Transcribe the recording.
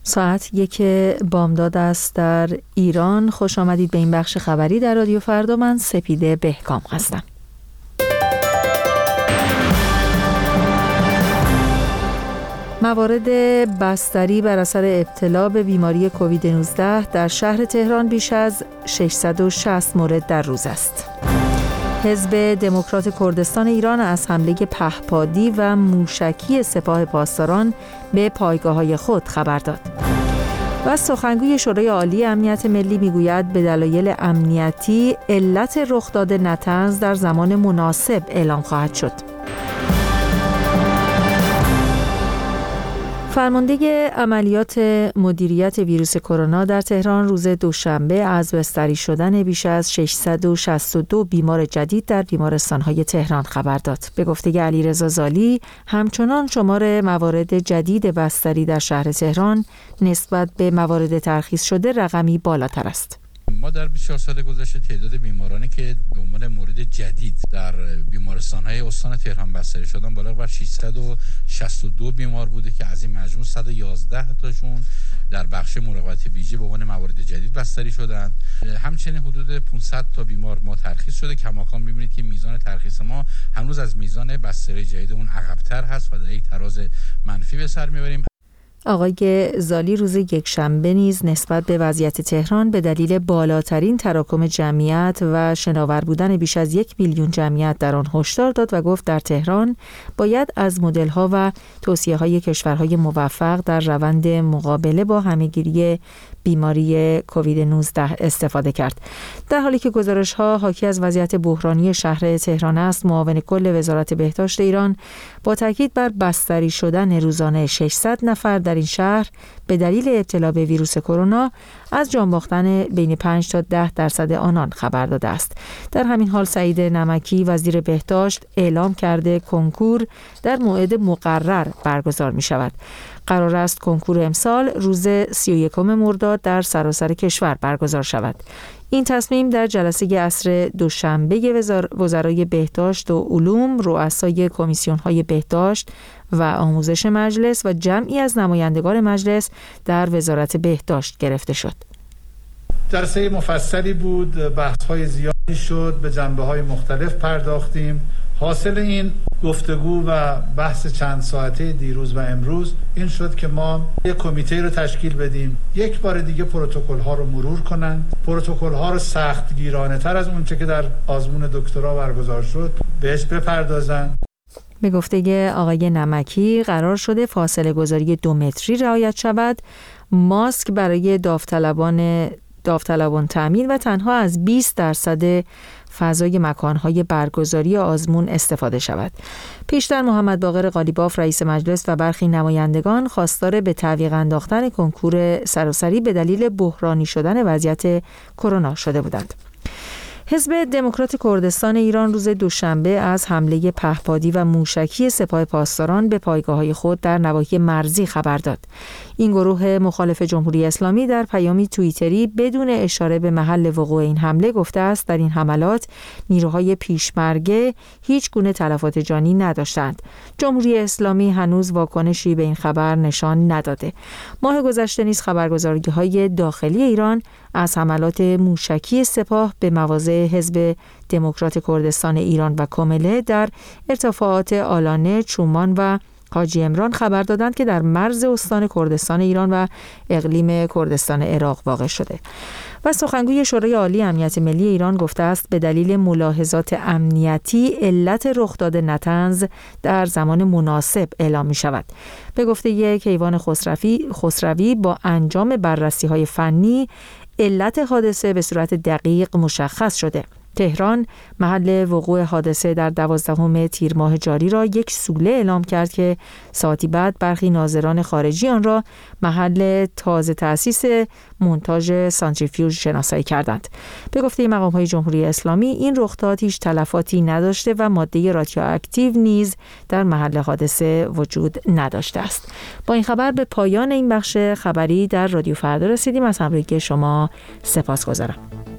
ساعت 1 بامداد است در ایران. خوش آمدید به این بخش خبری در رادیو فردا. من سپیده بهکام هستم. موارد بستری بر اثر ابتلا به بیماری کووید 19 در شهر تهران بیش از 660 مورد در روز است. حزب دموکرات کردستان ایران از حمله پهپادی و موشکی سپاه پاسداران به پایگاه‌های خود خبر داد. و سخنگوی شورای عالی امنیت ملی میگوید به دلایل امنیتی علت رخداد نطنز در زمان مناسب اعلام خواهد شد. فرمانده عملیات مدیریت ویروس کرونا در تهران روز دوشنبه از بستری شدن بیش از 662 بیمار جدید در بیمارستان‌های تهران خبر داد. به گفته علیرضا زالی، همچنان شمار موارد جدید بستری در شهر تهران نسبت به موارد ترخیص شده رقمی بالاتر است. ما در 24 سال گذشته تعداد بیمارانی که به عنوان مورد جدید در بیمارستان‌های استان تهران بستری شدن بالغ بر 662 بیمار بوده که از این مجموع 111 تاشون در بخش مراقبت ویژه به عنوان موارد جدید بستری شدند. همچنین حدود 500 تا بیمار ما ترخیص شده. کماکان می‌بینید که میزان ترخیص ما هنوز از میزان بستری جدید اون عقب‌تر هست و در یک تراز منفی به سر می‌بریم. آقای زالی روز یکشنبه نیز نسبت به وضعیت تهران به دلیل بالاترین تراکم جمعیت و شناور بودن بیش از 1 میلیون جمعیت در آن هشدار داد و گفت در تهران باید از مدل‌ها و توصیه‌های کشورهای موفق در روند مقابله با همه‌گیری بیماری کووید 19 استفاده کرد. در حالی که گزارش‌ها حاکی از وضعیت بحرانی شهر تهران است، معاون کل وزارت بهداشت ایران با تاکید بر بستری شدن روزانه 600 نفر در این شهر به دلیل ابتلا به ویروس کرونا از جان باختن بین 5 تا 10% آنان خبر داده است. در همین حال سعید نمکی وزیر بهداشت اعلام کرده کنکور در موعد مقرر برگزار می شود. قرار است کنکور امسال روز 31 مرداد در سراسر کشور برگزار شود. این تصمیم در جلسه عصر دوشنبه وزرای بهداشت و علوم، رؤسای کمیسیون‌های بهداشت و آموزش مجلس و جمعی از نمایندگان مجلس در وزارت بهداشت گرفته شد. جلسه مفصلی بود، بحث‌های زیادی شد، به جنبه‌های مختلف پرداختیم. حاصل این گفتگو و بحث چند ساعته دیروز و امروز این شد که ما یک کمیته رو تشکیل بدیم، یک بار دیگه پروتکل‌ها رو مرور کنند، پروتکل‌ها رو سختگیرانه تر از اونچه که در آزمون دکترا برگزار شد بهش بپردازند. به گفته آقای نمکی قرار شده فاصله گذاری 2 متری رعایت شود، ماسک برای داوطلبان تامین و تنها از 20% فضای مکانهای برگزاری آزمون استفاده شود. پیشتر محمد باقر قالیباف رئیس مجلس و برخی نمایندگان خواستار به تعویق انداختن کنکور سراسری به دلیل بحرانی شدن وضعیت کرونا شده بودند. حزب دموکرات کردستان ایران روز دوشنبه از حمله پهپادی و موشکی سپاه پاسداران به پایگاه‌های خود در نواحی مرزی خبر داد. این گروه مخالف جمهوری اسلامی در پیامی توییتری بدون اشاره به محل وقوع این حمله گفته است در این حملات نیروهای پیشمرگه هیچ گونه تلفات جانی نداشتند. جمهوری اسلامی هنوز واکنشی به این خبر نشان نداده. ماه گذشته نیز خبرگزاری‌های داخلی ایران از حملات موشکی سپاه به مواضع حزب دموکرات کردستان ایران و کمله در ارتفاعات آلانه، چومان و حاجی عمران خبر دادند که در مرز استان کردستان ایران و اقلیم کردستان عراق واقع شده. و سخنگوی شورای عالی امنیت ملی ایران گفته است به دلیل ملاحظات امنیتی علت رخداد نطنز در زمان مناسب اعلام می شود. به گفته کیوان خسروی با انجام بررسی‌های فنی علت حادثه به صورت دقیق مشخص شده. تهران محل وقوع حادثه در 12 تیر ماه جاری را یک سوله اعلام کرد که ساعتی بعد برخی ناظران خارجی آن را محل تازه تأسیس مونتاژ سانتریفیوژ شناسایی کردند. به گفته مقام‌های جمهوری اسلامی این رخداد هیچ تلفاتی نداشته و ماده رادیواکتیو نیز در محل حادثه وجود نداشته است. با این خبر به پایان این بخش خبری در رادیو فردا رسیدیم. از همراهی شما سپاسگزارم.